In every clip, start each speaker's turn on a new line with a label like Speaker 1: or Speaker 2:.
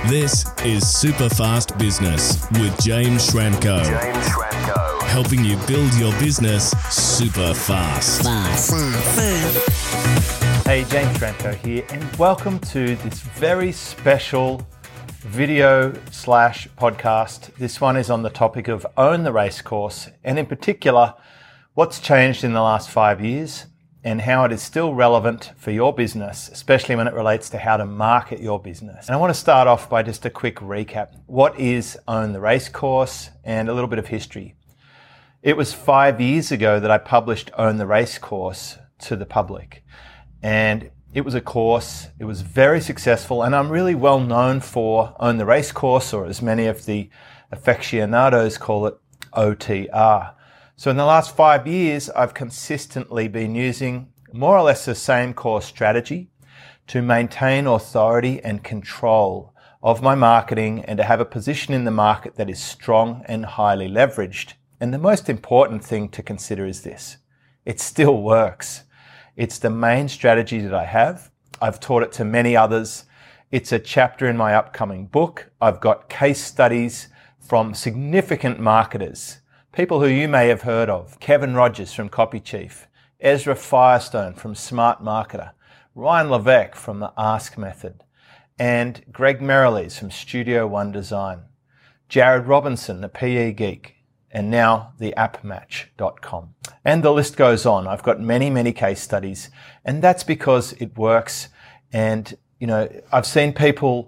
Speaker 1: This is Superfast Business with James Schramko. Helping you build your business super fast.
Speaker 2: Hey, James Schramko here, and welcome to this very special video / podcast. This one is on the topic of Own the Racecourse, and in particular, what's changed in the last 5 years and how it is still relevant for your business, especially when it relates to how to market your business. And I want to start off by just a quick recap. What is Own the Racecourse, and a little bit of history. It was 5 years ago that I published Own the Racecourse to the public. And it was a course, it was very successful, and I'm really well known for Own the Racecourse, or as many of the aficionados call it, OTR. So in the last 5 years, I've consistently been using more or less the same core strategy to maintain authority and control of my marketing and to have a position in the market that is strong and highly leveraged. And the most important thing to consider is this: it still works. It's the main strategy that I have. I've taught it to many others. It's a chapter in my upcoming book. I've got case studies from significant marketers, people who you may have heard of: Kevin Rogers from Copy Chief, Ezra Firestone from Smart Marketer, Ryan Levesque from the Ask Method, and Greg Merrilees from Studio One Design, Jared Robinson, the PE Geek, and now the appmatch.com. And the list goes on. I've got many case studies, and that's because it works. And, I've seen people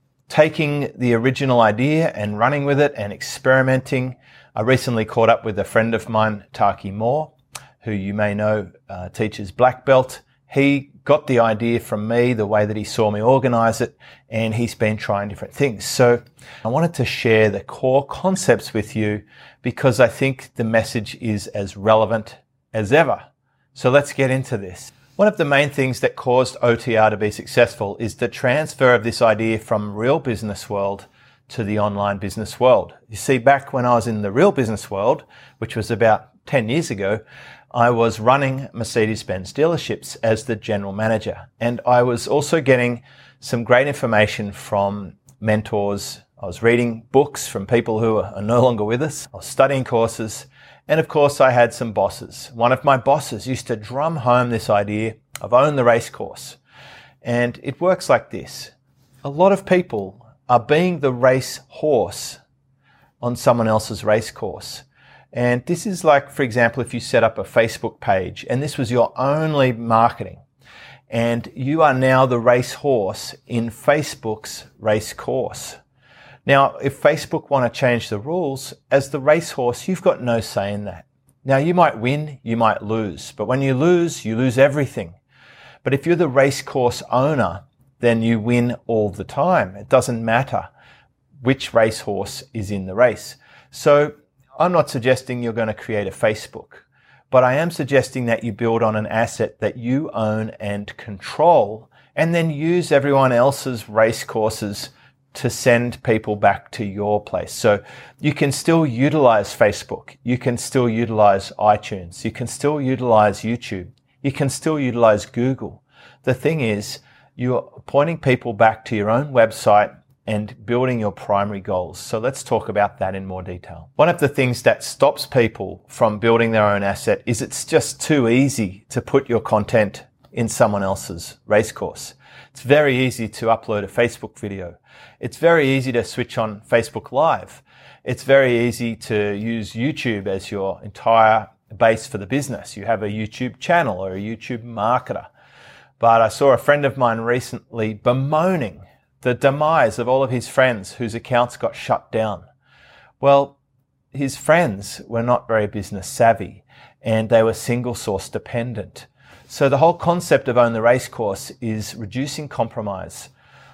Speaker 2: taking the original idea and running with it and experimenting. I recently caught up with a friend of mine, Taki Moore, who you may know teaches Black Belt. He got the idea from me, the way that he saw me organize it, and he's been trying different things. So I wanted to share the core concepts with you because I think the message is as relevant as ever. So let's get into this. One of the main things that caused OTR to be successful is the transfer of this idea from real business world to the online business world. You see, back when I was in the real business world, which was about 10 years ago, I was running Mercedes-Benz dealerships as the general manager. And I was also getting some great information from mentors. I was reading books from people who are no longer with us. I was studying courses. And of course, I had some bosses. One of my bosses used to drum home this idea of Own the Racecourse. And it works like this. A lot of people are being the race horse on someone else's race course. And this is like, for example, if you set up a Facebook page and this was your only marketing, and you are now the race horse in Facebook's race course. Now, if Facebook want to change the rules, as the race horse, you've got no say in that. Now, you might win, you might lose, but when you lose everything. But if you're the race course owner, then you win all the time. It doesn't matter which racehorse is in the race. So I'm not suggesting you're going to create a Facebook, but I am suggesting that you build on an asset that you own and control, and then use everyone else's race courses to send people back to your place. So you can still utilize Facebook. You can still utilize iTunes. You can still utilize YouTube. You can still utilize Google. The thing is, you're pointing people back to your own website and building your primary goals. So let's talk about that in more detail. One of the things that stops people from building their own asset is it's just too easy to put your content in someone else's racecourse. It's very easy to upload a Facebook video. It's very easy to switch on Facebook Live. It's very easy to use YouTube as your entire base for the business. You have a YouTube channel or a YouTube marketer. But I saw a friend of mine recently bemoaning the demise of all of his friends whose accounts got shut down. Well, his friends were not very business savvy and they were single source dependent. So the whole concept of Own the Racecourse is reducing compromise.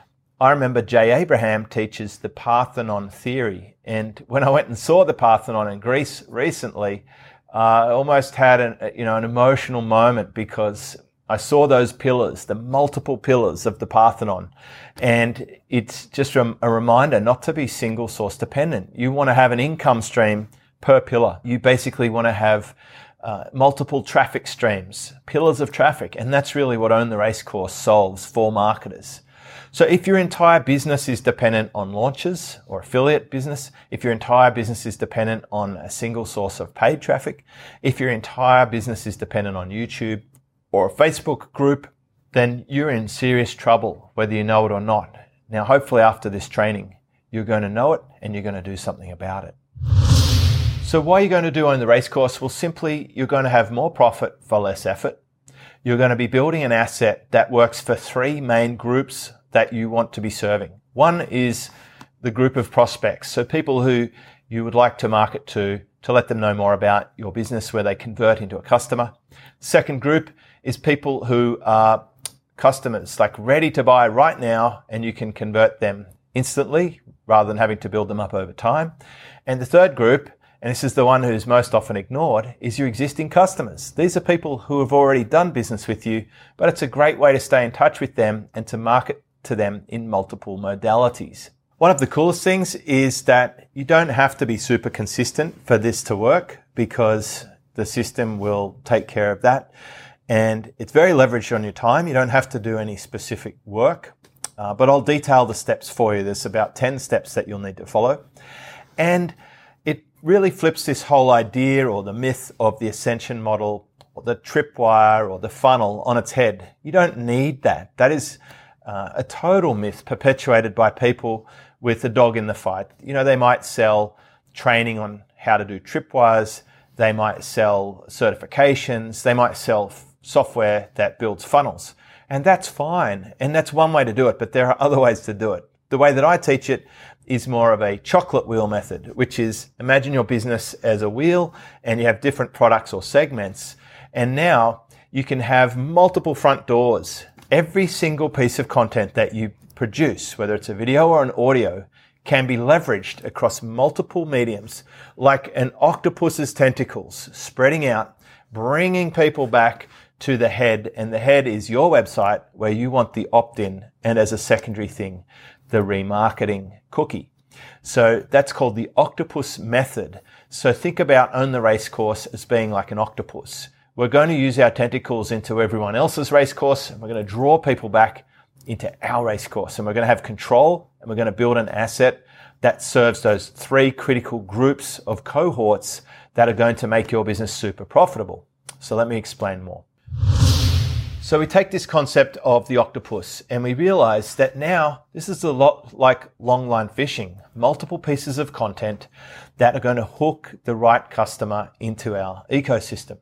Speaker 2: I remember Jay Abraham teaches the Parthenon theory. And when I went and saw the Parthenon in Greece recently, I almost had an emotional moment because I saw those pillars, the multiple pillars of the Parthenon, and it's just a reminder not to be single source dependent. You want to have an income stream per pillar. You basically want to have multiple traffic streams, pillars of traffic, and that's really what Own the Racecourse solves for marketers. So if your entire business is dependent on launches or affiliate business, if your entire business is dependent on a single source of paid traffic, if your entire business is dependent on YouTube or a Facebook group, then you're in serious trouble, whether you know it or not. Now, hopefully after this training, you're going to know it and you're going to do something about it. So what are you going to do on the race course? Well, simply, you're going to have more profit for less effort. You're going to be building an asset that works for three main groups that you want to be serving. One is the group of prospects. So people who you would like to market to let them know more about your business, where they convert into a customer. Second group is people who are customers, like ready to buy right now, and you can convert them instantly rather than having to build them up over time. And the third group, and this is the one who's most often ignored, is your existing customers. These are people who have already done business with you, but it's a great way to stay in touch with them and to market to them in multiple modalities. One of the coolest things is that you don't have to be super consistent for this to work, because the system will take care of that. And it's very leveraged on your time. You don't have to do any specific work, but I'll detail the steps for you. There's about 10 steps that you'll need to follow. And it really flips this whole idea or the myth of the ascension model or the tripwire or the funnel on its head. You don't need that. That is a total myth perpetuated by people with a dog in the fight. You know, they might sell training on how to do tripwires. They might sell certifications. They might sell software that builds funnels. And that's fine. And that's one way to do it, but there are other ways to do it. The way that I teach it is more of a chocolate wheel method, which is, imagine your business as a wheel and you have different products or segments. And now you can have multiple front doors. Every single piece of content that you produce, whether it's a video or an audio, can be leveraged across multiple mediums, like an octopus's tentacles spreading out, bringing people back to the head. And the head is your website, where you want the opt-in, and as a secondary thing, the remarketing cookie. So that's called the octopus method. So think about Own the Race course as being like an octopus. We're going to use our tentacles into everyone else's race course, and we're going to draw people back into our race course. And we're going to have control, and we're going to build an asset that serves those three critical groups of cohorts that are going to make your business super profitable. So let me explain more. So we take this concept of the octopus and we realize that now this is a lot like long line fishing, multiple pieces of content that are going to hook the right customer into our ecosystem.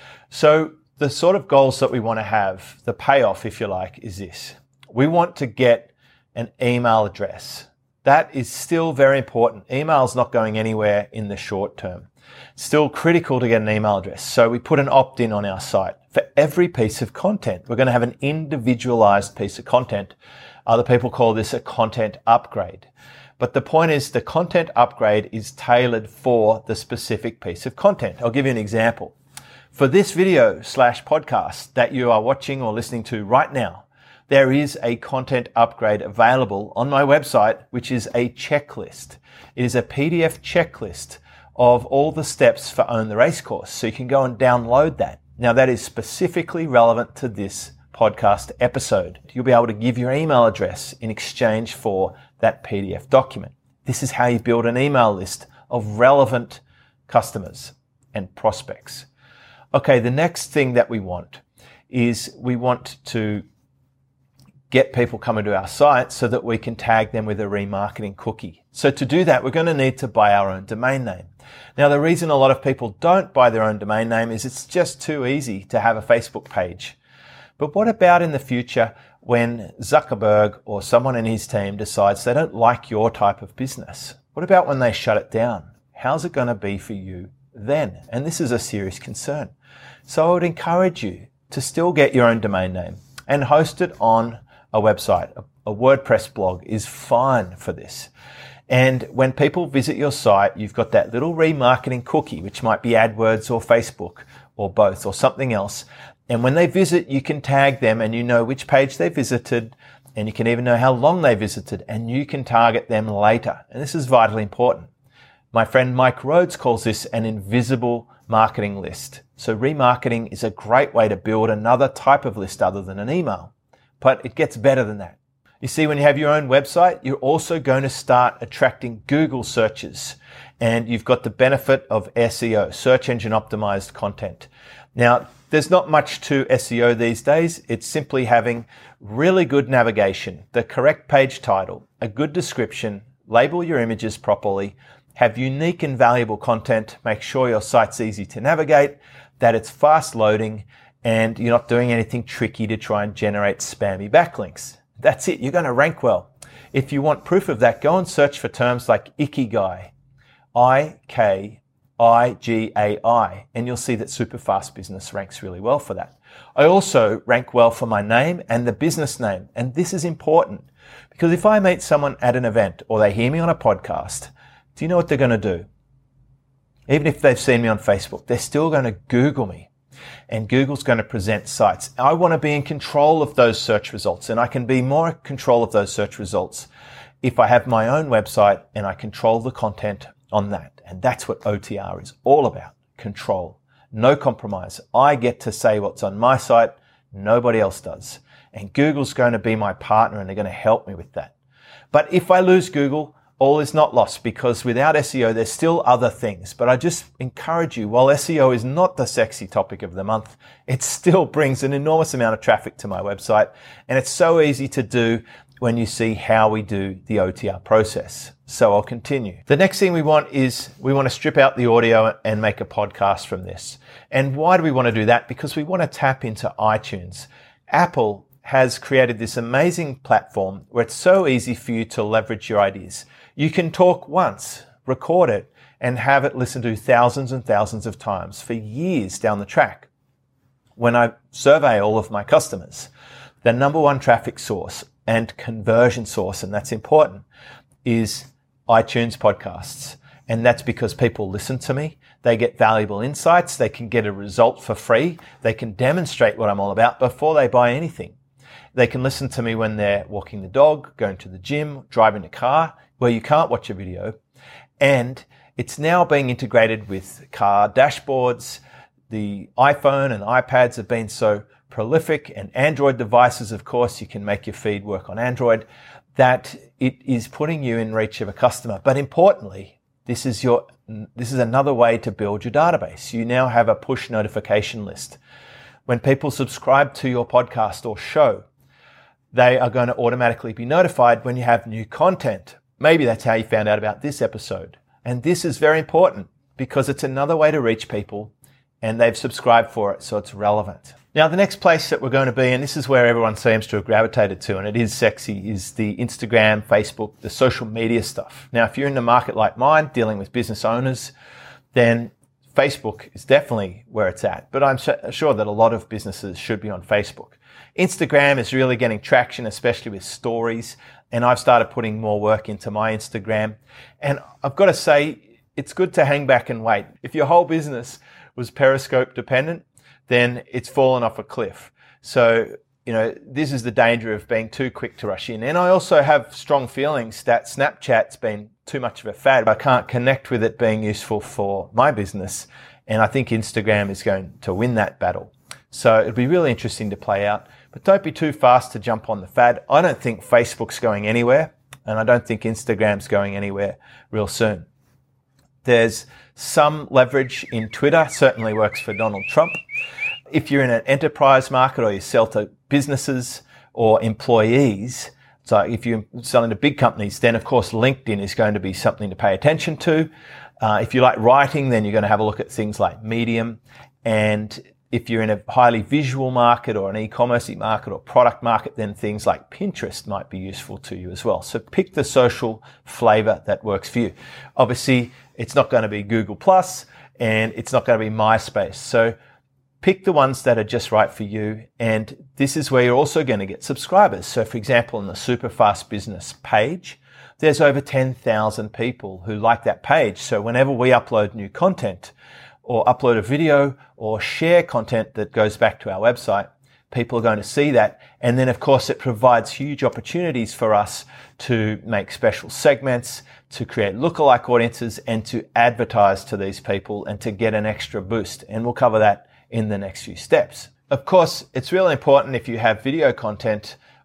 Speaker 2: So the sort of goals that we want to have, the payoff, if you like, is this. We want to get an email address. That is still very important. Email is not going anywhere in the short term. Still critical to get an email address. So we put an opt-in on our site for every piece of content. We're going to have an individualized piece of content. Other people call this a content upgrade. But the point is, the content upgrade is tailored for the specific piece of content. I'll give you an example. For this video / podcast that you are watching or listening to right now, there is a content upgrade available on my website, which is a checklist. It is a PDF checklist of all the steps for Own the Race course. So you can go and download that. Now that is specifically relevant to this podcast episode. You'll be able to give your email address in exchange for that PDF document. This is how you build an email list of relevant customers and prospects. Okay, the next thing that we want is we want to get people coming to our site so that we can tag them with a remarketing cookie. So to do that, we're going to need to buy our own domain name. Now, the reason a lot of people don't buy their own domain name is it's just too easy to have a Facebook page. But what about in the future when Zuckerberg or someone in his team decides they don't like your type of business? What about when they shut it down? How's it going to be for you then? And this is a serious concern. So I would encourage you to still get your own domain name and host it on a website. A WordPress blog is fine for this. And when people visit your site, you've got that little remarketing cookie, which might be AdWords or Facebook or both or something else. And when they visit, you can tag them and you know which page they visited, and you can even know how long they visited, and you can target them later. And this is vitally important. My friend Mike Rhodes calls this an invisible marketing list. So remarketing is a great way to build another type of list other than an email. But it gets better than that. You see, when you have your own website, you're also going to start attracting Google searches, and you've got the benefit of SEO, search engine optimized content. Now, there's not much to SEO these days. It's simply having really good navigation, the correct page title, a good description, label your images properly, have unique and valuable content, make sure your site's easy to navigate, that it's fast loading, and you're not doing anything tricky to try and generate spammy backlinks. That's it. You're going to rank well. If you want proof of that, go and search for terms like Ikigai, IKIGAI, and you'll see that Superfast Business ranks really well for that. I also rank well for my name and the business name, and this is important because if I meet someone at an event or they hear me on a podcast, do you know what they're going to do? Even if they've seen me on Facebook, they're still going to Google me. And Google's going to present sites. I want to be in control of those search results, and I can be more in control of those search results if I have my own website and I control the content on that. And that's what OTR is all about. Control. No compromise. I get to say what's on my site. Nobody else does. And Google's going to be my partner, and they're going to help me with that. But if I lose Google, all is not lost, because without SEO, there's still other things. But I just encourage you, while SEO is not the sexy topic of the month, it still brings an enormous amount of traffic to my website. And it's so easy to do when you see how we do the OTR process. So I'll continue. The next thing we want is we want to strip out the audio and make a podcast from this. And why do we want to do that? Because we want to tap into iTunes. Apple has created this amazing platform where it's so easy for you to leverage your ideas. You can talk once, record it, and have it listened to thousands and thousands of times for years down the track. When I survey all of my customers, the number one traffic source and conversion source, and that's important, is iTunes podcasts. And that's because people listen to me, they get valuable insights, they can get a result for free, they can demonstrate what I'm all about before they buy anything. They can listen to me when they're walking the dog, going to the gym, driving a car, where you can't watch a video. And it's now being integrated with car dashboards. The iPhone and iPads have been so prolific, and Android devices, of course, you can make your feed work on Android, that it is putting you in reach of a customer. But importantly, this is another way to build your database. You now have a push notification list. When people subscribe to your podcast or show, they are going to automatically be notified when you have new content. Maybe that's how you found out about this episode. And this is very important because it's another way to reach people, and they've subscribed for it, so it's relevant. Now, the next place that we're going to be, and this is where everyone seems to have gravitated to, and it is sexy, is the Instagram, Facebook, the social media stuff. Now, if you're in a market like mine, dealing with business owners, then Facebook is definitely where it's at. But I'm sure that a lot of businesses should be on Facebook. Instagram is really getting traction, especially with stories. And I've started putting more work into my Instagram. And I've got to say, it's good to hang back and wait. If your whole business was Periscope dependent, then it's fallen off a cliff. So, this is the danger of being too quick to rush in. And I also have strong feelings that Snapchat's been too much of a fad. I can't connect with it being useful for my business. And I think Instagram is going to win that battle. So it'll be really interesting to play out. But don't be too fast to jump on the fad. I don't think Facebook's going anywhere, and I don't think Instagram's going anywhere real soon. There's some leverage in Twitter, certainly works for Donald Trump. If you're in an enterprise market or you sell to businesses or employees, so if you're selling to big companies, then of course LinkedIn is going to be something to pay attention to. If you like writing, then you're going to have a look at things like Medium. And if you're in a highly visual market or an e-commerce market or product market, then things like Pinterest might be useful to you as well. So pick the social flavor that works for you. Obviously, it's not going to be Google Plus and it's not going to be MySpace. So pick the ones that are just right for you. And this is where you're also going to get subscribers. So for example, on the Superfast Business page, there's over 10,000 people who like that page. So whenever we upload new content, or upload a video or share content that goes back to our website, people are going to see that. And then, of course, it provides huge opportunities for us to make special segments, to create lookalike audiences, and to advertise to these people and to get an extra boost. And we'll cover that in the next few steps. Of course, it's really important if you have video content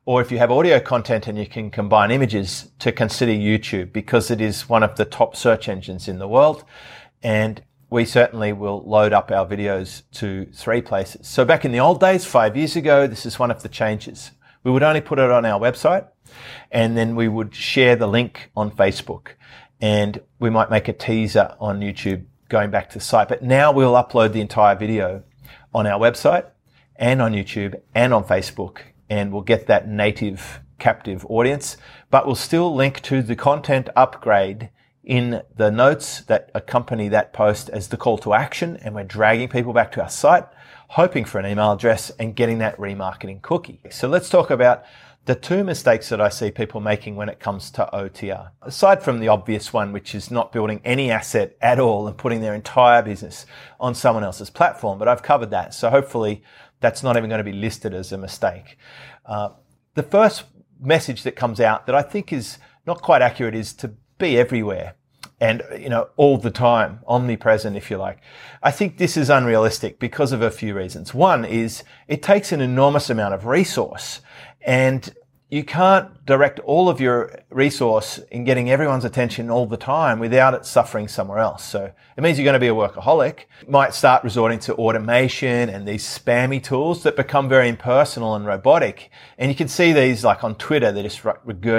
Speaker 2: or if you have audio content and you can combine images, to consider YouTube, because it is one of the top search engines in the world. And we certainly will load up our videos to 3 places. So back in the old days, 5 years ago, this is one of the changes. We would only put it on our website, and then we would share the link on Facebook, and we might make a teaser on YouTube going back to the site. But now we'll upload the entire video on our website and on YouTube and on Facebook, and we'll get that native captive audience, but we'll still link to the content upgrade in the notes that accompany that post as the call to action, and we're dragging people back to our site, hoping for an email address and getting that remarketing cookie. So let's talk about the 2 mistakes that I see people making when it comes to OTR. Aside from the obvious one, which is not building any asset at all and putting their entire business on someone else's platform, but I've covered that. So hopefully that's not even going to be listed as a mistake. The first message that comes out that I think is not quite accurate is to be everywhere and, all the time, omnipresent, if you like. I think this is unrealistic because of a few reasons. One is it takes an enormous amount of resource, and you can't direct all of your resource in getting everyone's attention all the time without it suffering somewhere else. So it means you're going to be a workaholic. You might start resorting to automation and these spammy tools that become very impersonal and robotic. And you can see these like on Twitter, they're just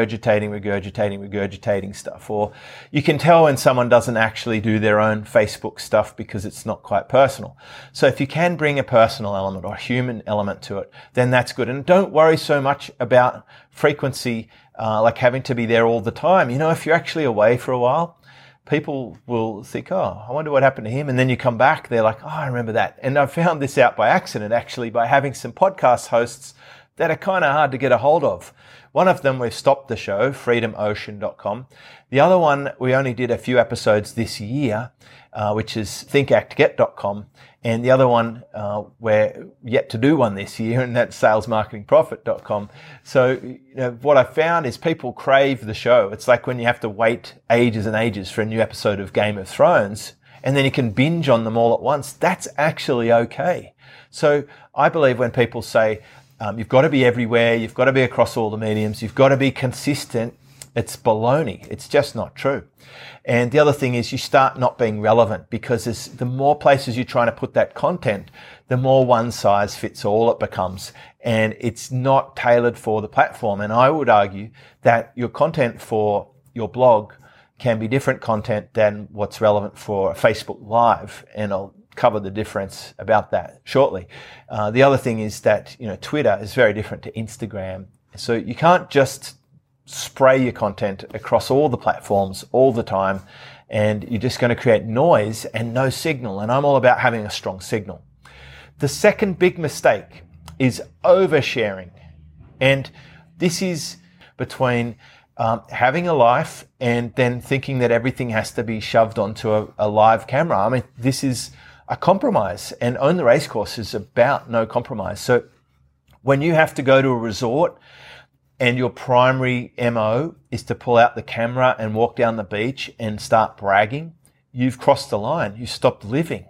Speaker 2: regurgitating stuff. Or you can tell when someone doesn't actually do their own Facebook stuff because it's not quite personal. So if you can bring a personal element or a human element to it, then that's good. And don't worry so much about frequency, like having to be there all the time. If you're actually away for a while, people will think, oh, I wonder what happened to him. And then you come back, they're like, oh, I remember that. And I found this out by accident, actually, by having some podcast hosts that are kind of hard to get a hold of. One of them, we've stopped the show, freedomocean.com. The other one, we only did a few episodes this year, which is thinkactget.com. And the other one, we're yet to do one this year, and that's salesmarketingprofit.com. So, what I found is people crave the show. It's like when you have to wait ages and ages for a new episode of Game of Thrones, and then you can binge on them all at once. That's actually okay. So I believe when people say, you've got to be everywhere, you've got to be across all the mediums, you've got to be consistent, it's baloney. It's just not true. And the other thing is you start not being relevant, because the more places you're trying to put that content, the more one size fits all it becomes. And it's not tailored for the platform. And I would argue that your content for your blog can be different content than what's relevant for Facebook Live. And I'll cover the difference about that shortly. The other thing is that, Twitter is very different to Instagram. So you can't just spray your content across all the platforms all the time, and you're just going to create noise and no signal. And I'm all about having a strong signal. The second big mistake is oversharing. And this is between having a life and then thinking that everything has to be shoved onto a live camera. I mean, this is a compromise, and Own the Racecourse is about no compromise. So when you have to go to a resort and your primary MO is to pull out the camera and walk down the beach and start bragging, you've crossed the line. You've stopped living.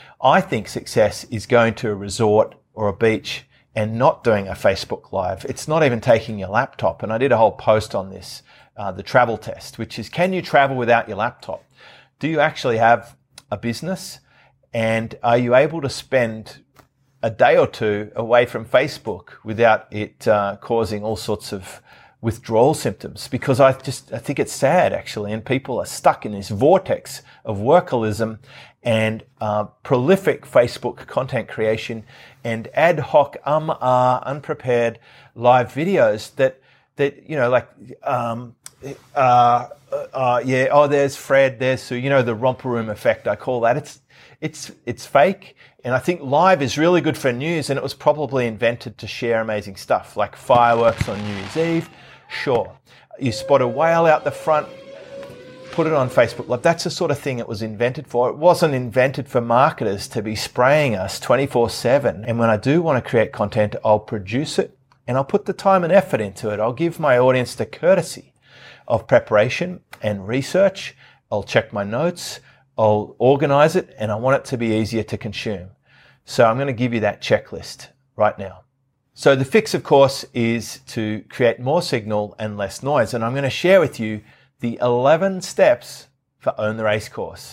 Speaker 2: I think success is going to a resort or a beach and not doing a Facebook Live. It's not even taking your laptop. And I did a whole post on this, the travel test, which is, can you travel without your laptop? Do you actually have a business? And are you able to spend a day or two away from Facebook without it causing all sorts of withdrawal symptoms? Because I think it's sad, actually, and people are stuck in this vortex of workalism and prolific Facebook content creation and ad hoc, unprepared live videos that there's Fred, there's Sue, the romper room effect, I call that. It's fake. And I think live is really good for news, and it was probably invented to share amazing stuff like fireworks on New Year's Eve. Sure. You spot a whale out the front, put it on Facebook Live. That's the sort of thing it was invented for. It wasn't invented for marketers to be spraying us 24/7. And when I do want to create content, I'll produce it and I'll put the time and effort into it. I'll give my audience the courtesy of preparation and research. I'll check my notes. I'll organize it, and I want it to be easier to consume. So I'm going to give you that checklist right now. So the fix, of course, is to create more signal and less noise. And I'm going to share with you the 11 steps for Own the Race course.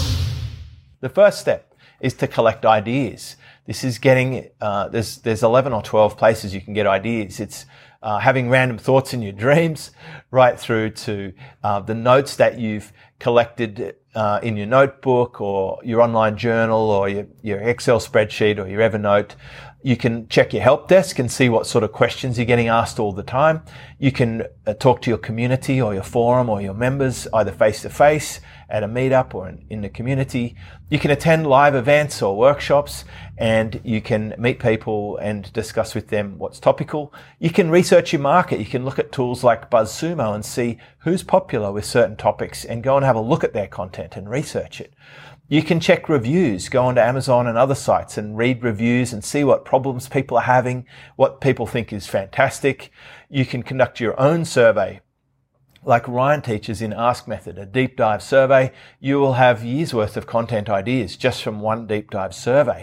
Speaker 2: The first step is to collect ideas. This is getting, there's 11 or 12 places you can get ideas. It's having random thoughts in your dreams, right through to the notes that you've collected in your notebook or your online journal or your Excel spreadsheet or your Evernote. You can check your help desk and see what sort of questions you're getting asked all the time. You can talk to your community or your forum or your members, either face-to-face at a meetup or in the community. You can attend live events or workshops, and you can meet people and discuss with them what's topical. You can research your market. You can look at tools like BuzzSumo and see who's popular with certain topics and go and have a look at their content and research it. You can check reviews, go onto Amazon and other sites and read reviews and see what problems people are having, what people think is fantastic. You can conduct your own survey, like Ryan teaches in Ask Method, a deep dive survey. You will have years worth of content ideas just from one deep dive survey.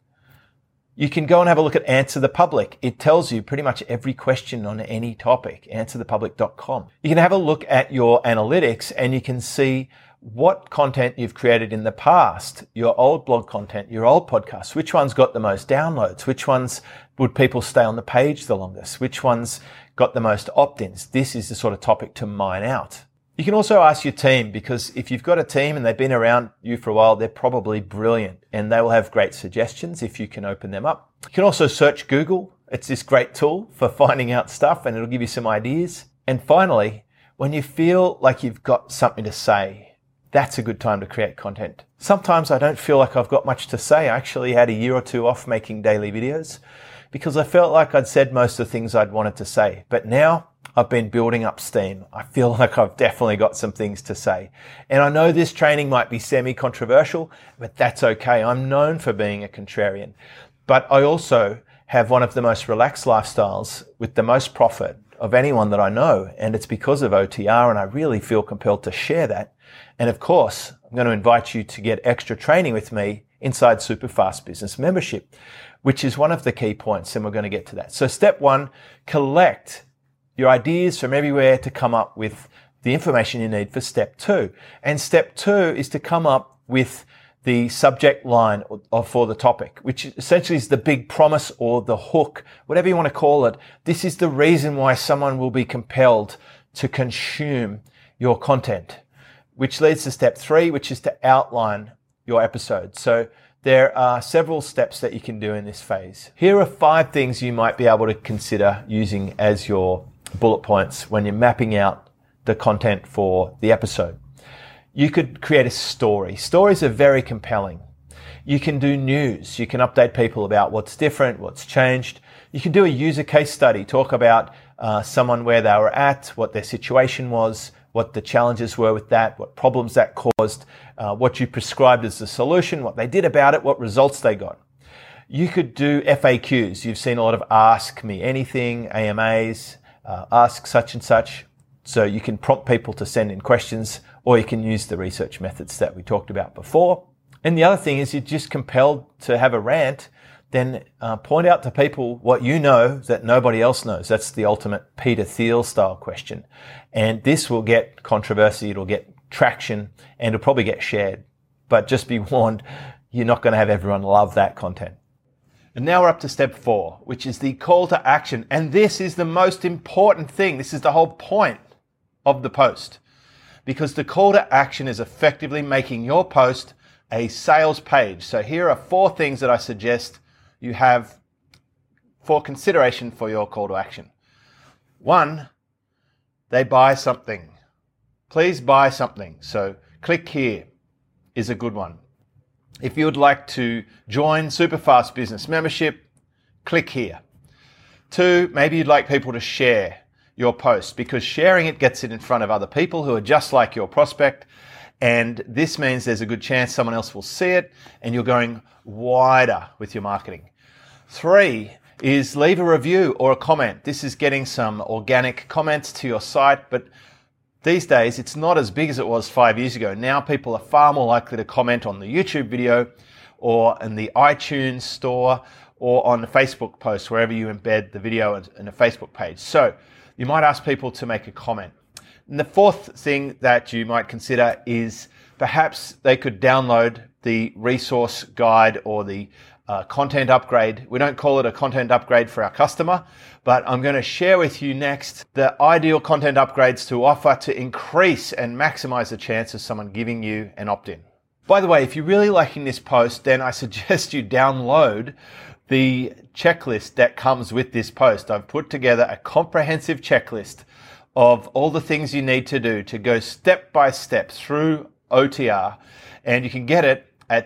Speaker 2: You can go and have a look at Answer the Public. It tells you pretty much every question on any topic, answerthepublic.com. You can have a look at your analytics and you can see what content you've created in the past, your old blog content, your old podcasts, which ones got the most downloads, which ones would people stay on the page the longest, which ones got the most opt-ins. This is the sort of topic to mine out. You can also ask your team, because if you've got a team and they've been around you for a while, they're probably brilliant and they will have great suggestions if you can open them up. You can also search Google. It's this great tool for finding out stuff and it'll give you some ideas. And finally, when you feel like you've got something to say, that's a good time to create content. Sometimes I don't feel like I've got much to say. I actually had a year or two off making daily videos because I felt like I'd said most of the things I'd wanted to say. But now I've been building up steam. I feel like I've definitely got some things to say. And I know this training might be semi-controversial, but that's okay. I'm known for being a contrarian. But I also have one of the most relaxed lifestyles with the most profit of anyone that I know. And it's because of OTR, and I really feel compelled to share that. And of course, I'm going to invite you to get extra training with me inside Superfast Business Membership, which is one of the key points, and we're going to get to that. So step one, collect your ideas from everywhere to come up with the information you need for step two. And step two is to come up with the subject line for the topic, which essentially is the big promise or the hook, whatever you want to call it. This is the reason why someone will be compelled to consume your content, which leads to step three, which is to outline your episode. So there are several steps that you can do in this phase. Here are 5 things you might be able to consider using as your bullet points when you're mapping out the content for the episode. You could create a story. Stories are very compelling. You can do news. You can update people about what's different, what's changed. You can do a user case study, talk about someone where they were at, what their situation was, what the challenges were with that, what problems that caused, what you prescribed as the solution, what they did about it, what results they got. You could do FAQs. You've seen a lot of Ask Me Anything, AMAs, Ask Such and Such. So you can prompt people to send in questions, or you can use the research methods that we talked about before. And the other thing is you're just compelled to have a rant, then point out to people what you know that nobody else knows. That's the ultimate Peter Thiel style question. And this will get controversy, it'll get traction, and it'll probably get shared. But just be warned, you're not going to have everyone love that content. And now we're up to step 4, which is the call to action. And this is the most important thing. This is the whole point of the post, because the call to action is effectively making your post a sales page. So here are 4 things that I suggest you have for consideration for your call to action. 1, they buy something. Please buy something. So click here is a good one. If you would like to join Superfast Business Membership, click here. 2, maybe you'd like people to share your post, because sharing it gets it in front of other people who are just like your prospect. And this means there's a good chance someone else will see it and you're going wider with your marketing. 3 is leave a review or a comment. This is getting some organic comments to your site, but these days it's not as big as it was 5 years ago. Now people are far more likely to comment on the YouTube video or in the iTunes store or on the Facebook post, wherever you embed the video in a Facebook page. So you might ask people to make a comment. And the fourth thing that you might consider is perhaps they could download the resource guide or the content upgrade. We don't call it a content upgrade for our customer, but I'm going to share with you next the ideal content upgrades to offer to increase and maximize the chance of someone giving you an opt-in. By the way, if you're really liking this post, then I suggest you download the checklist that comes with this post. I've put together a comprehensive checklist of all the things you need to do to go step by step through OTR, and you can get it at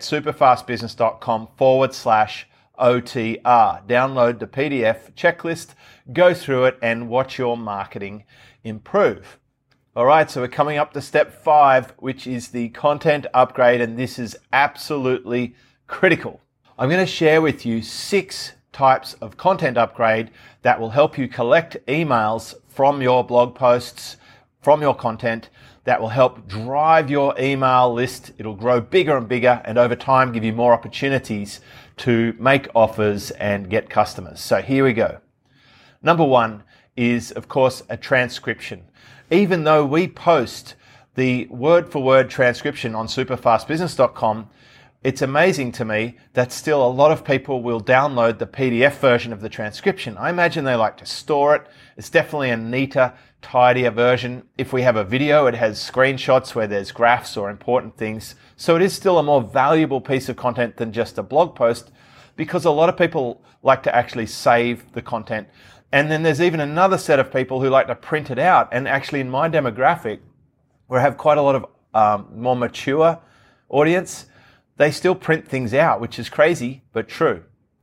Speaker 2: superfastbusiness.com/OTR. Download the PDF checklist, go through it, and watch your marketing improve. All right, so we're coming up to step 5, which is the content upgrade, and this is absolutely critical. I'm going to share with you 6 types of content upgrade that will help you collect emails from your blog posts, from your content, that will help drive your email list. It'll grow bigger and bigger, and over time give you more opportunities to make offers and get customers. So here we go. Number 1 is, of course, a transcription. Even though we post the word-for-word transcription on superfastbusiness.com, it's amazing to me that still a lot of people will download the PDF version of the transcription. I imagine they like to store it. It's definitely a neater, tidier version. If we have a video, it has screenshots where there's graphs or important things. So it is still a more valuable piece of content than just a blog post, because a lot of people like to actually save the content. And then there's even another set of people who like to print it out. And actually in my demographic, where I have quite a lot of more mature audience, they still print things out, which is crazy, but true.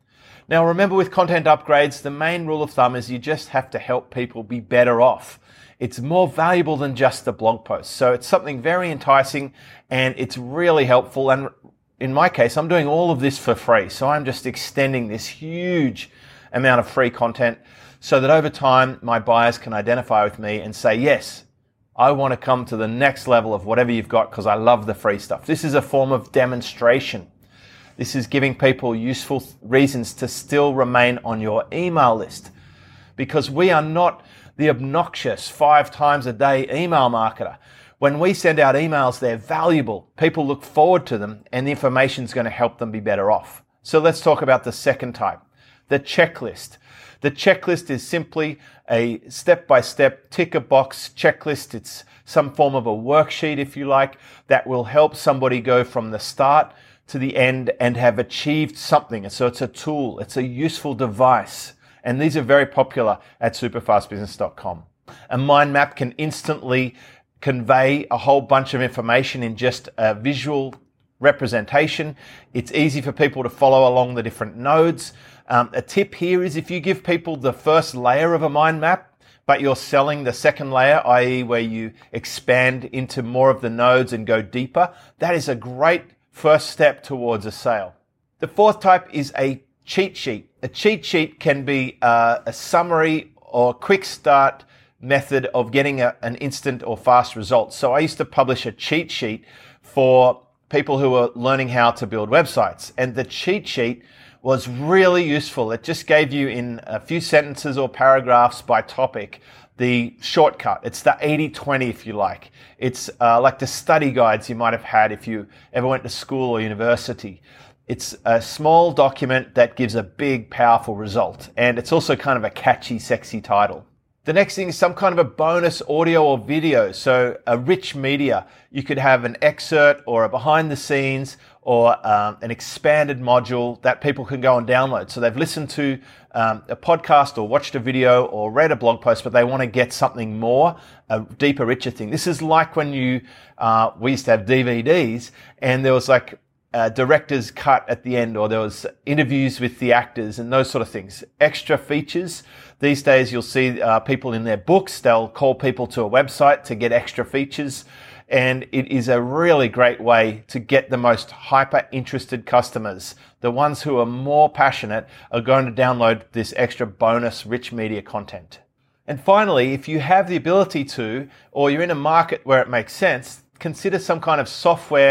Speaker 2: Now remember, with content upgrades, the main rule of thumb is you just have to help people be better off. It's more valuable than just a blog post. So it's something very enticing, and it's really helpful. And in my case, I'm doing all of this for free. So I'm just extending this huge amount of free content so that over time, my buyers can identify with me and say, yes, I want to come to the next level of whatever you've got because I love the free stuff. This is a form of demonstration. This is giving people useful reasons to still remain on your email list, because we are not the obnoxious 5 times a day email marketer. When we send out emails, they're valuable. People look forward to them, and the information is going to help them be better off. So let's talk about the second type, the checklist. The checklist is simply a step-by-step tick-a-box checklist. It's some form of a worksheet, if you like, that will help somebody go from the start to the end and have achieved something. So it's a tool, it's a useful device. And these are very popular at superfastbusiness.com. A mind map can instantly convey a whole bunch of information in just a visual representation. It's easy for people to follow along the different nodes. A tip here is, if you give people the first layer of a mind map, but you're selling the second layer, i.e. where you expand into more of the nodes and go deeper, that is a great first step towards a sale. The fourth type is a cheat sheet. A cheat sheet can be a summary or quick start method of getting an instant or fast result. So I used to publish a cheat sheet for people who are learning how to build websites, and the cheat sheet was really useful. It just gave you, in a few sentences or paragraphs by topic, the shortcut. It's the 80-20, if you like. It's like the study guides you might have had if you ever went to school or university. It's a small document that gives a big, powerful result. And it's also kind of a catchy, sexy title. The next thing is some kind of a bonus audio or video. So a rich media. You could have an excerpt or a behind the scenes or an expanded module that people can go and download. So they've listened to a podcast or watched a video or read a blog post, but they want to get something more, a deeper, richer thing. This is like when we used to have DVDs and there was like a director's cut at the end, or there was interviews with the actors and those sort of things. Extra features. These days you'll see people in their books, they'll call people to a website to get extra features. And it is a really great way to get the most hyper interested customers. The ones who are more passionate are going to download this extra bonus rich media content. And finally, if you have the ability to, or you're in a market where it makes sense, consider some kind of software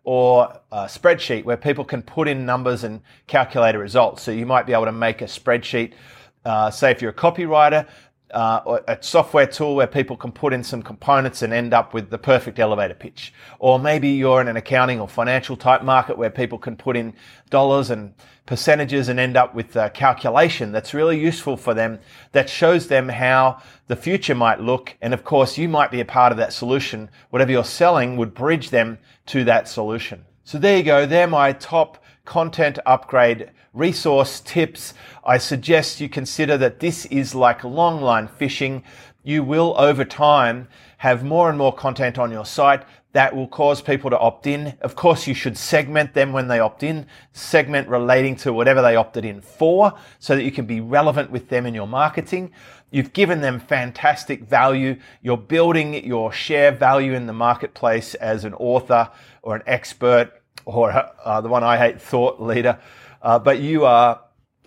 Speaker 2: or a spreadsheet where people can put in numbers and calculate a result. So you might be able to make a spreadsheet, say if you're a copywriter, or a software tool where people can put in some components and end up with the perfect elevator pitch. Or maybe you're in an accounting or financial type market where people can put in dollars and percentages and end up with a calculation that's really useful for them, that shows them how the future might look. And of course, you might be a part of that solution. Whatever you're selling would bridge them to that solution. So there you go. They're my top content upgrade resource tips. I suggest you consider that this is like long line fishing. You will over time have more and more content on your site that will cause people to opt in. Of course, you should segment them when they opt in, segment relating to whatever they opted in for, so that you can be relevant with them in your marketing. You've given them fantastic value. You're building your share value in the marketplace as an author or an expert, or the one I hate, thought leader. But you're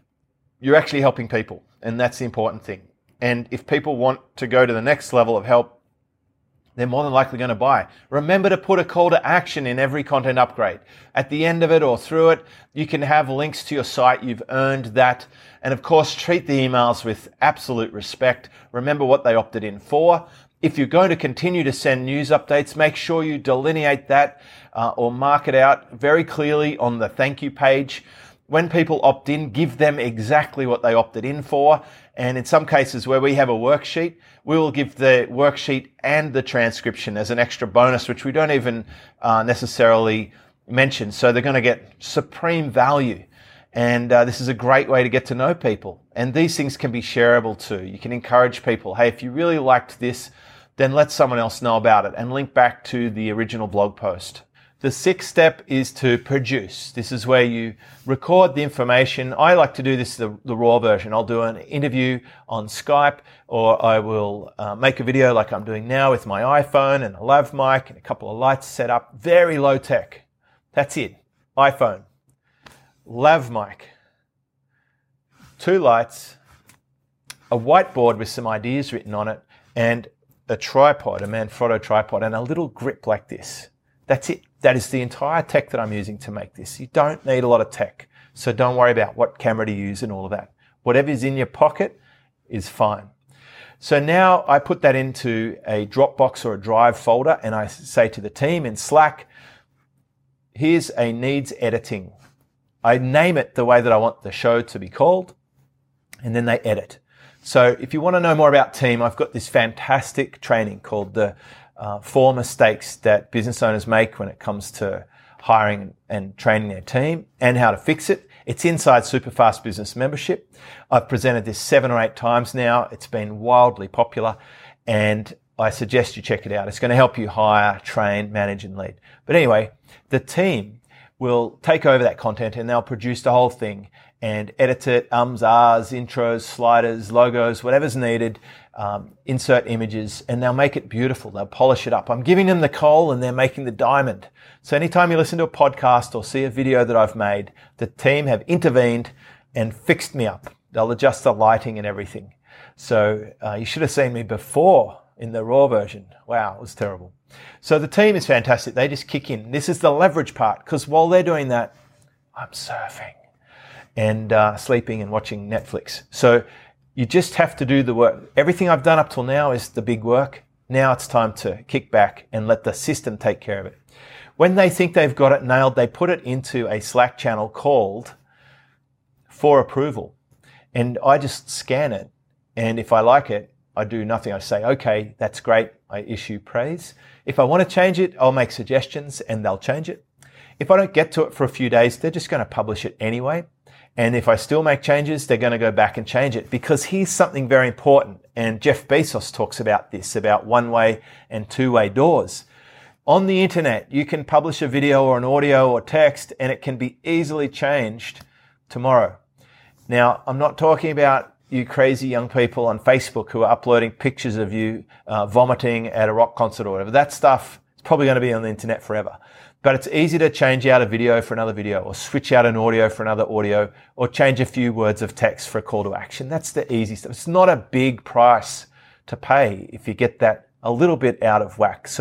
Speaker 2: actually helping people, and that's the important thing. And if people want to go to the next level of help, they're more than likely going to buy. Remember to put a call to action in every content upgrade. At the end of it or through it, you can have links to your site. You've earned that. And of course, treat the emails with absolute respect. Remember what they opted in for. If you're going to continue to send news updates, make sure you delineate that or mark it out very clearly on the thank you page. When people opt in, give them exactly what they opted in for. And in some cases where we have a worksheet, we will give the worksheet and the transcription as an extra bonus, which we don't even necessarily mention. So they're going to get supreme value. And this is a great way to get to know people. And these things can be shareable too. You can encourage people, hey, if you really liked this, then let someone else know about it, and link back to the original blog post. The sixth step is to produce. This is where you record the information. I like to do this the raw version. I'll do an interview on Skype, or I will make a video like I'm doing now with my iPhone and a lav mic and a couple of lights set up. Very low tech. That's it. iPhone, lav mic, 2 lights, a whiteboard with some ideas written on it, and a tripod, a Manfrotto tripod, and a little grip like this. That's it. That is the entire tech that I'm using to make this. You don't need a lot of tech, so don't worry about what camera to use and all of that. Whatever's in your pocket is fine. So now I put that into a Dropbox or a Drive folder, and I say to the team in Slack, here's a needs editing. I name it the way that I want the show to be called, and then they edit. So if you want to know more about team, I've got this fantastic training called the 4 mistakes that business owners make when it comes to hiring and training their team, and how to fix it. It's inside Superfast Business membership. I've presented this 7 or 8 times now. It's been wildly popular, and I suggest you check it out. It's going to help you hire, train, manage, and lead. But anyway, the team will take over that content, and they'll produce the whole thing and edit it, ahs, intros, sliders, logos, whatever's needed, insert images, and they'll make it beautiful. They'll polish it up. I'm giving them the coal and they're making the diamond. So anytime you listen to a podcast or see a video that I've made, the team have intervened and fixed me up. They'll adjust the lighting and everything. So you should have seen me before in the raw version. Wow, it was terrible. So the team is fantastic. They just kick in. This is the leverage part, because while they're doing that, I'm surfing and sleeping and watching Netflix. So you just have to do the work. Everything I've done up till now is the big work. Now it's time to kick back and let the system take care of it. When they think they've got it nailed, they put it into a Slack channel called For Approval. And I just scan it. And if I like it, I do nothing. I say, okay, that's great. I issue praise. If I want to change it, I'll make suggestions and they'll change it. If I don't get to it for a few days, they're just going to publish it anyway. And if I still make changes, they're going to go back and change it, because here's something very important. And Jeff Bezos talks about this, about one-way and two-way doors. On the internet, you can publish a video or an audio or text, and it can be easily changed tomorrow. Now, I'm not talking about you crazy young people on Facebook who are uploading pictures of you vomiting at a rock concert or whatever. That stuff is probably going to be on the internet forever. But it's easy to change out a video for another video, or switch out an audio for another audio, or change a few words of text for a call to action. That's the easy stuff. It's not a big price to pay if you get that a little bit out of whack. So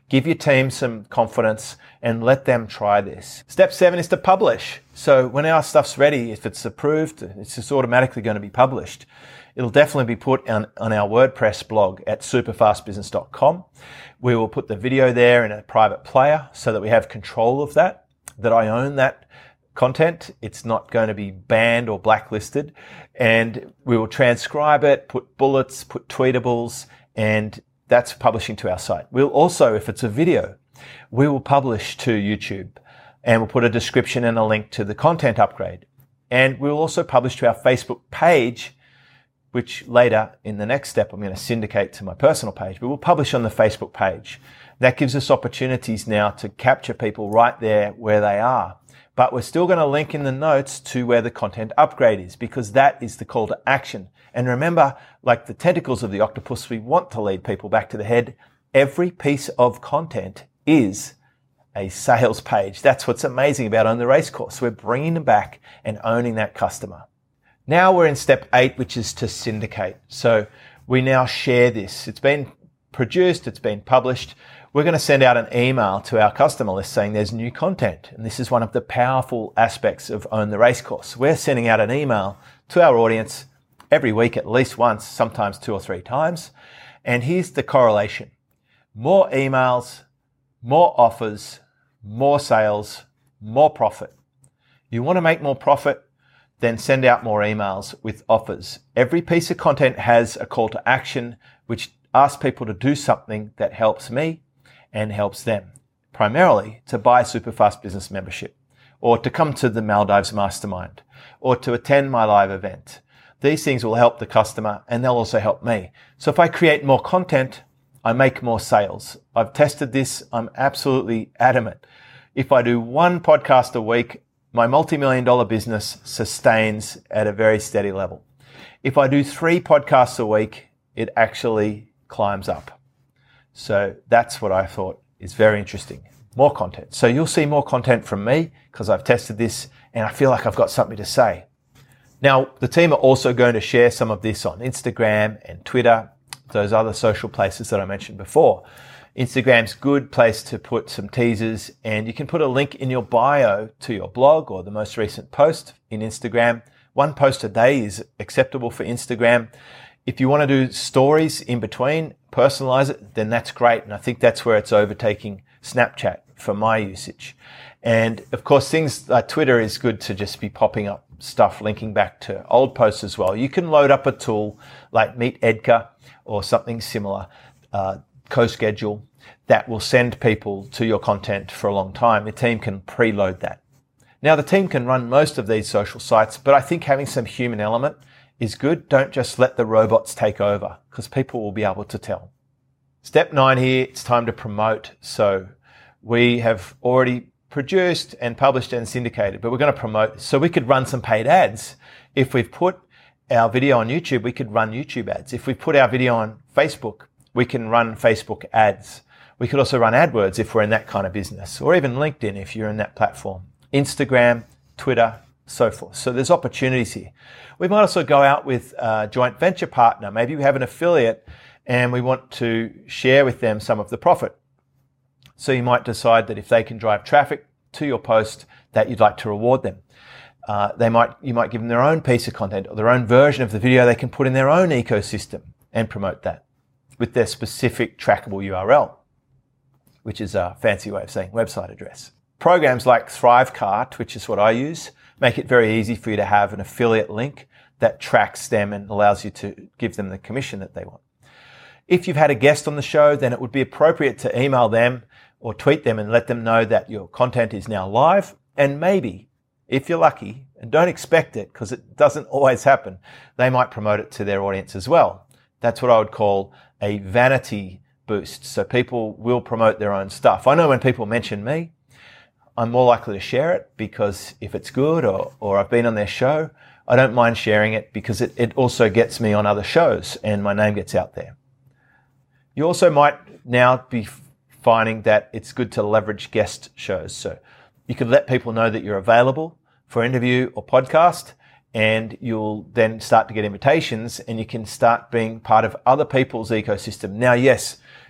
Speaker 2: Give your team some confidence and let them try this. Step 7 is to publish. So when our stuff's ready, if it's approved, it's just automatically going to be published. It'll definitely be put on our WordPress blog at superfastbusiness.com. We will put the video there in a private player so that we have control of that I own that content. It's not going to be banned or blacklisted. And we will transcribe it, put bullets, put tweetables, and that's publishing to our site. We'll also, if it's a video, we will publish to YouTube and we'll put a description and a link to the content upgrade. And we'll also publish to our Facebook page, which later in the next step, I'm going to syndicate to my personal page, but we'll publish on the Facebook page. That gives us opportunities now to capture people right there where they are. But we're still going to link in the notes to where the content upgrade is, because that is the call to action. And remember, like the tentacles of the octopus, we want to lead people back to the head. Every piece of content is a sales page. That's what's amazing about Own the Racecourse. We're bringing them back and owning that customer. Now we're in step 8, which is to syndicate. So we now share this. It's been produced, it's been published. We're going to send out an email to our customer list saying there's new content. And this is one of the powerful aspects of Own the Racecourse. We're sending out an email to our audience every week, at least once, sometimes 2 or 3 times. And here's the correlation. More emails, more offers, more sales, more profit. You want to make more profit? Then send out more emails with offers. Every piece of content has a call to action, which asks people to do something that helps me and helps them, primarily to buy Superfast Business membership, or to come to the Maldives Mastermind, or to attend my live event. These things will help the customer and they'll also help me. So if I create more content, I make more sales. I've tested this. I'm absolutely adamant. If I do 1 podcast a week, my multi-million-dollar business sustains at a very steady level. If I do 3 podcasts a week, it actually climbs up. So that's what I thought is very interesting. More content. So you'll see more content from me because I've tested this and I feel like I've got something to say. Now, the team are also going to share some of this on Instagram and Twitter, those other social places that I mentioned before. Instagram's a good place to put some teasers, and you can put a link in your bio to your blog or the most recent post in Instagram. 1 post a day is acceptable for Instagram. If you want to do stories in between, personalize it, then that's great. And I think that's where it's overtaking Snapchat for my usage. And of course, things like Twitter is good to just be popping up stuff linking back to old posts as well. You can load up a tool like Meet Edgar or something similar, CoSchedule, that will send people to your content for a long time. The team can preload that. Now, the team can run most of these social sites, but I think having some human element is good. Don't just let the robots take over, because people will be able to tell. Step 9 here, it's time to promote. So we have already produced and published and syndicated, but we're going to promote. So we could run some paid ads. If we've put our video on YouTube, we could run YouTube ads. If we put our video on Facebook, we can run Facebook ads. We could also run AdWords if we're in that kind of business, or even LinkedIn if you're in that platform, Instagram, Twitter, so forth. So there's opportunities here. We might also go out with a joint venture partner. Maybe we have an affiliate and we want to share with them some of the profit. So you might decide that if they can drive traffic to your post, that you'd like to reward them. You might give them their own piece of content or their own version of the video they can put in their own ecosystem and promote that with their specific trackable URL, which is a fancy way of saying website address. Programs like Thrivecart, which is what I use, make it very easy for you to have an affiliate link that tracks them and allows you to give them the commission that they want. If you've had a guest on the show, then it would be appropriate to email them or tweet them and let them know that your content is now live. And maybe, if you're lucky, and don't expect it because it doesn't always happen, they might promote it to their audience as well. That's what I would call a vanity boost. So people will promote their own stuff. I know when people mention me, I'm more likely to share it because if it's good or I've been on their show, I don't mind sharing it because it also gets me on other shows and my name gets out there. You also might now be finding that it's good to leverage guest shows. So you can let people know that you're available for interview or podcast, and you'll then start to get invitations and you can start being part of other people's ecosystem. Now, yes,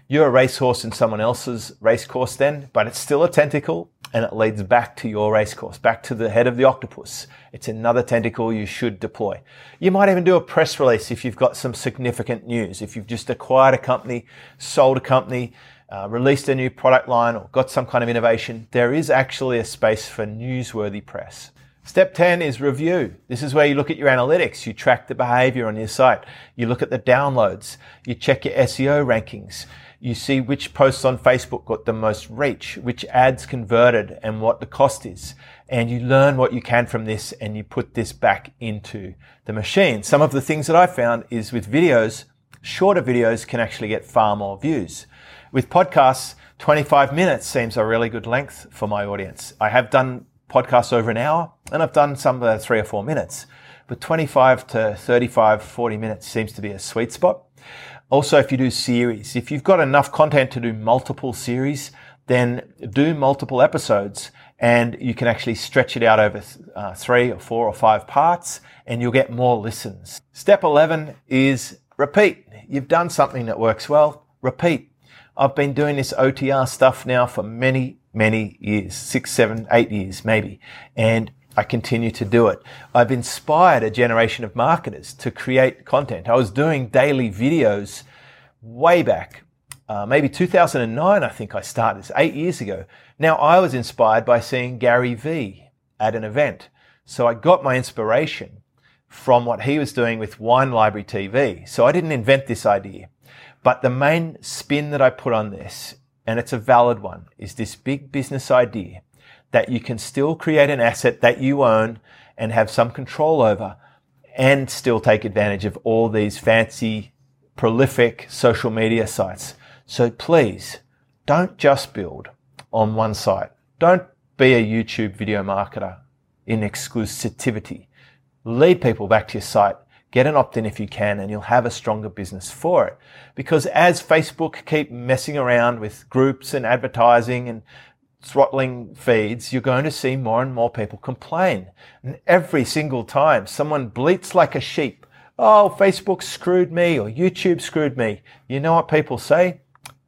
Speaker 2: You're a racehorse in someone else's race course then, but it's still a tentacle and it leads back to your race course, back to the head of the octopus. It's another tentacle you should deploy. You might even do a press release if you've got some significant news. If you've just acquired a company, sold a company, released a new product line or got some kind of innovation, there is actually a space for newsworthy press. Step 10 is review. This is where you look at your analytics, you track the behavior on your site, you look at the downloads, you check your SEO rankings, you see which posts on Facebook got the most reach, which ads converted and what the cost is. And you learn what you can from this and you put this back into the machine. Some of the things that I found is with videos, shorter videos can actually get far more views. With podcasts, 25 minutes seems a really good length for my audience. I have done podcasts over an hour and I've done some that are 3 or 4 minutes, but 25 to 35, 40 minutes seems to be a sweet spot. Also, if you do series, if you've got enough content to do multiple series, then do multiple episodes and you can actually stretch it out over 3 or 4 or 5 parts and you'll get more listens. Step 11 is repeat. You've done something that works well, repeat. I've been doing this OTR stuff now for many years, 6, 7, 8 years maybe, and I continue to do it. I've inspired a generation of marketers to create content. I was doing daily videos way back, maybe 2009 I think I started this, 8 years ago. Now I was inspired by seeing Gary Vee at an event. So I got my inspiration from what he was doing with Wine Library TV. So I didn't invent this idea. But the main spin that I put on this, and it's a valid one, is this big business idea that you can still create an asset that you own and have some control over and still take advantage of all these fancy, prolific social media sites. So please, don't just build on one site. Don't be a YouTube video marketer in exclusivity. Lead people back to your site. Get an opt-in if you can, and you'll have a stronger business for it. Because as Facebook keep messing around with groups and advertising and throttling feeds, you're going to see more and more people complain. And every single time someone bleats like a sheep, oh, Facebook screwed me or YouTube screwed me, you know what people say?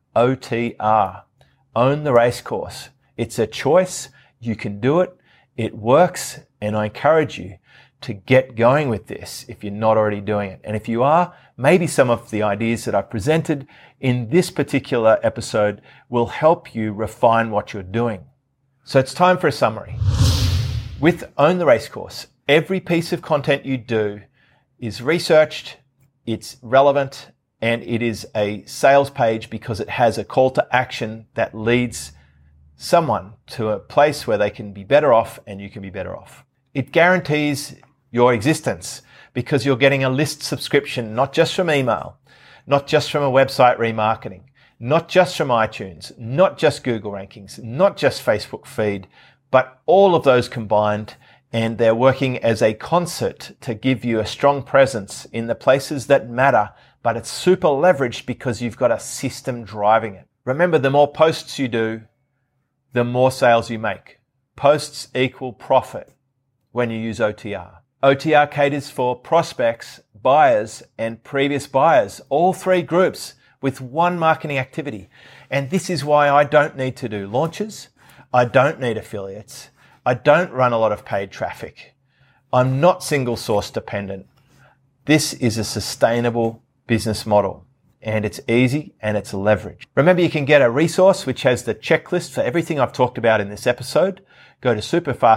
Speaker 2: OTR. Own the race course. It's a choice. You can do it. It works. And I encourage you to get going with this if you're not already doing it. And if you are, maybe some of the ideas that I've presented in this particular episode will help you refine what you're doing. So it's time for a summary. With Own the Race Course, every piece of content you do is researched, it's relevant, and it is a sales page because it has a call to action that leads someone to a place where they can be better off and you can be better off. It guarantees your existence because you're getting a list subscription, not just from email, not just from a website remarketing, not just from iTunes, not just Google rankings, not just Facebook feed, but all of those combined, and they're working as a concert to give you a strong presence in the places that matter, but it's super leveraged because you've got a system driving it. Remember, the more posts you do, the more sales you make. Posts equal profit when you use OTR. OTR caters for prospects, buyers, and previous buyers, all 3 groups with one marketing activity. And this is why I don't need to do launches. I don't need affiliates. I don't run a lot of paid traffic. I'm not single source dependent. This is a sustainable business model, and it's easy and it's leveraged. Remember, you can get a resource which has the checklist for everything I've talked about in this episode. Go to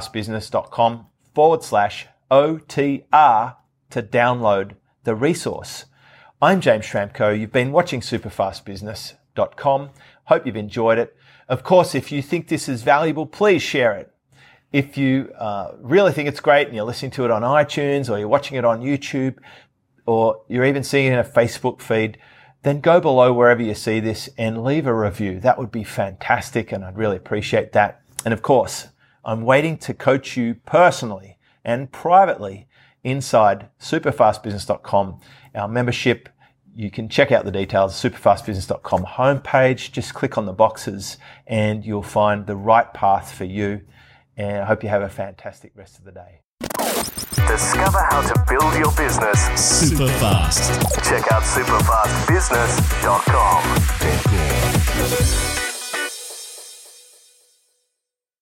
Speaker 2: superfastbusiness.com/OTR to download the resource. I'm James Schramko. You've been watching superfastbusiness.com. Hope you've enjoyed it. Of course, if you think this is valuable, please share it. If you really think it's great and you're listening to it on iTunes or you're watching it on YouTube or you're even seeing it in a Facebook feed, then go below wherever you see this and leave a review. That would be fantastic, and I'd really appreciate that. And of course, I'm waiting to coach you personally and privately inside superfastbusiness.com. Our membership, you can check out the details, superfastbusiness.com homepage. Just click on the boxes and you'll find the right path for you. And I hope you have a fantastic rest of the day.
Speaker 3: Discover how to build your business
Speaker 1: super fast.
Speaker 3: Check out superfastbusiness.com.